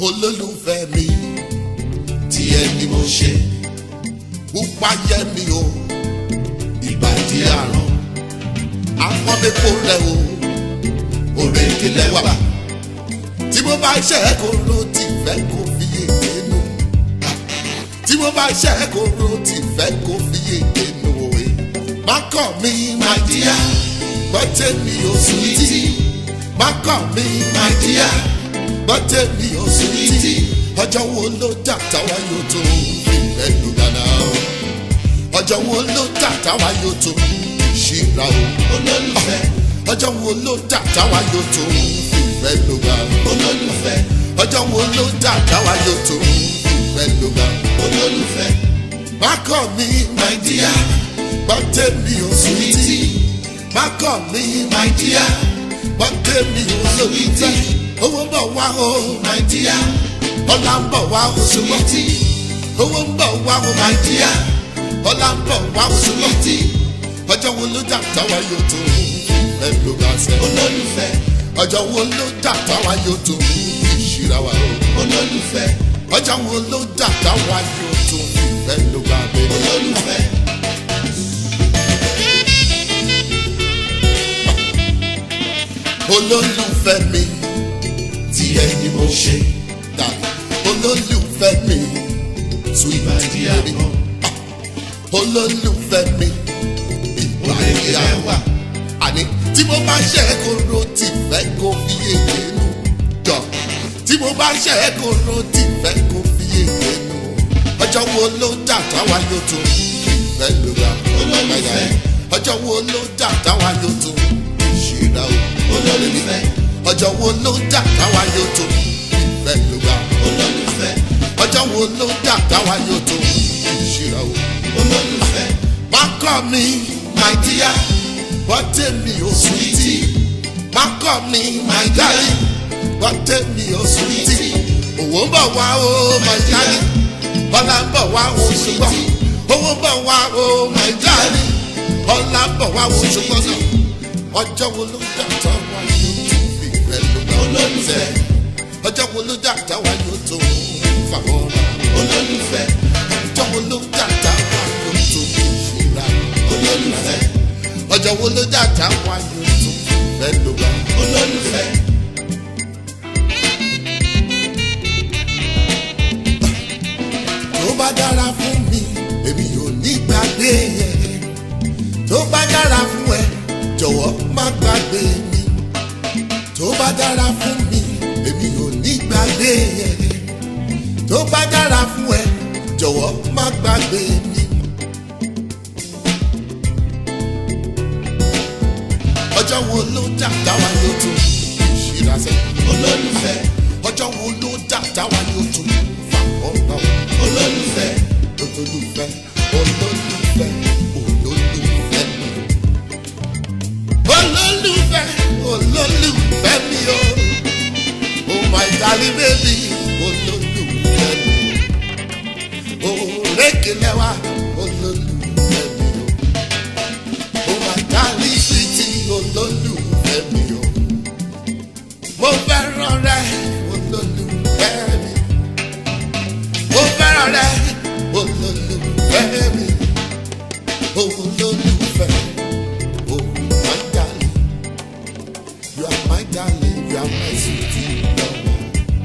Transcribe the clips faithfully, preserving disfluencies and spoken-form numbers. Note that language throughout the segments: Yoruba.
olólùfẹ́ mi tí ẹni mo ṣe pupa yẹ mi o ìbàdí àrùn àpọ́nbẹ́pọ̀ rẹ o òrèké lẹ́wà tí mo bá ṣe é kó ro ti fẹ́ kó fi èké nù tí mo bá ṣe é kó ro ti fẹ́ kó fi èké nù òwe má kọ̀ mí my dear gbọ́tẹ́ mi ò sweetie má kọ̀ mí my dear gbọ́tẹ́ mi ò sweetie ọjọ́ wo ló dà táwa yóò tó ìfẹ́ ló dáná ọjọ́ wo ló dà táwa yóò tó ìṣìra o olólùfẹ́ ọjọ́ wo ló dà táwa yóò tó ìfẹ́ ló gbà olólùfẹ́ ọjọ́ wo ló dà táwa yóò tó ìfẹ́ ló gbà olólùfẹ́ má kọ̀ mí my dear gbọ́tẹ́ mi ò sweetie má kọ̀ mí my dear gbọ́tẹ́ mi ò sweetie owó ń bọ̀ wá o my dear ọlá ń bọ̀ wá o sweetie owó ń bọ̀ wá o my dear ọlá ń bọ̀ wá o sweetie ọjọ́ wo ló dà táwa yóò tó ìfẹ́ ló gbà sẹ́ olólùfẹ́ ọjọ́ wo ló dà táwa yóò tó ìṣìra wa o olólùfẹ́ ọjọ́ wo ló dà táwa yóò tó ìfẹ́ ló gbà bẹ́ẹ̀ olólùfẹ́. olólùfẹ́ mi tí ẹni mo ṣe dàrí olólùfẹ́ mi tún ìbàdí àmọ́ olólùfẹ́ mi ìbàdí àwà àní tí mo bá ṣe é kó ro ti fẹ́ kó fi èké nù jọ tí mo bá ṣe é kó ro ti fẹ́ kó fi èké nù ọjọ́ wo ló dà táwa yóò tó ìfẹ́ ló ra olólùfẹ́ ọjọ́ wo ló dà táwa yóò tó ìṣìra o olólùfẹ́ ọjọ́ wo ló dà táwa yóò tó ìfẹ́ ló gbà olólùfẹ́ ọjọ́ wo ló dà táwa yóò tó ìṣìra o olólùfẹ́ má kọ̀ mí my dear gbọ́tẹ́ mi ò sweetie má kọ̀ mí my darling gbọ́tẹ́ mi ò sweetie owó ń bọ̀ wá o my darling ọlá ń bọ̀ wá o ṣùgbọ́n owó ń bọ̀ wá o my darling ọlá ń bọ̀ wá o ṣùgbọ́n náà ọjọ́ wo ló dà táwa yóò tó ìfẹ́ ló gbà olólùfẹ́ ọjọ́ wo ló dà táwa yóò tó fàmọ́ra olólùfẹ́ ọjọ́ wo ló dà táwa yóò tó ìṣúra olólùfẹ́ ọjọ́ wo ló dà táwa yóò tó ìfẹ́ ló gbà olólùfẹ́. tó bá dára fún mi èmi ò ní gbàgbé yẹn tó bá dára fún ẹ jọ̀wọ́ má gbàgbé mi tó bá dára fún mi èmi ò ní gbàgbé yẹn tó bá dára fún ẹ jọ̀wọ́ má gbàgbé mi. ọjọ́ wo ló dà táwa yóò tó ìṣìra sẹ́ olólùfẹ́ ọjọ́ wo ló dà táwa yóò tó fàmọ́ bá wọn olólùfẹ́ olólùfẹ́ olólùfẹ́ olólùfẹ́ olólùfẹ́ olólùfẹ́ mi o oh my darling baby olólùfẹ́ mi òrékè lẹ́wà olólùfẹ́ mi o oh my darling sweetie olólùfẹ́ mi o mo fẹ́ràn rẹ olólùfẹ́ mi mo fẹ́ràn rẹ olólùfẹ́ mi olólùfẹ́. You are my darling, you are my sweetie lover.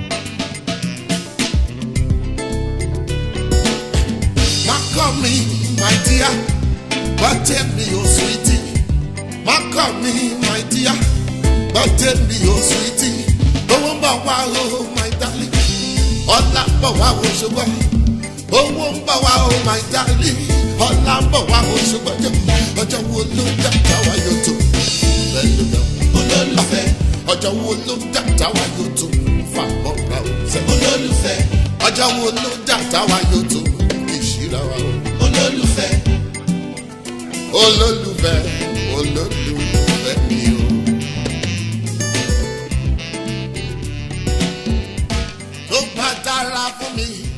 Má kọ̀ mí, my dear, gbọ́tẹ́ mi ò sweetie. Má kọ̀ mí, my dear, gbọ́tẹ́ mi ò sweetie. Owó ń bọ̀ wá o, my darling, ọlá ń bọ̀ wá o ṣùgbọ́n. Owó ń bọ̀ wá o, my darling, ọlá ń bọ̀ wá o ṣùgbọ́n. Ọjọ́ wo ló dà táwa yóò tó lẹ́nu náà? olólùfẹ́ ọjọ́ wo ló dà táwa yóò tó fà mọ́ra o sẹ́ olólùfẹ́ ọjọ́ wo ló dà táwa yóò tó ìṣìra wa o olólùfẹ́ olólùfẹ́ olólùfẹ́ mi o. tó bá dára fún mi